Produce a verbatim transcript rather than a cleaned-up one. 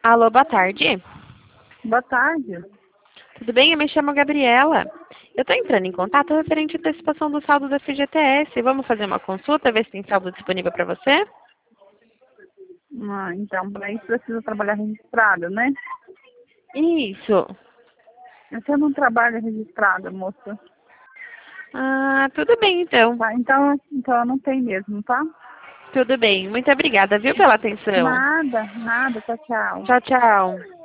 Alô, boa tarde. Boa tarde. Tudo bem? Eu me chamo Gabriela. Eu estou entrando em contato referente à antecipação do saldo da F G T S. Vamos fazer uma consulta, ver se tem saldo disponível para você? Ah, então, para isso precisa trabalhar registrado, né? Isso. Você não trabalha registrada, moça. Ah, tudo bem então. Tá, então, então não tem mesmo, tá? Tudo bem. Muito obrigada, viu, pela atenção. Nada, nada, tchau, tchau. Tchau, tchau.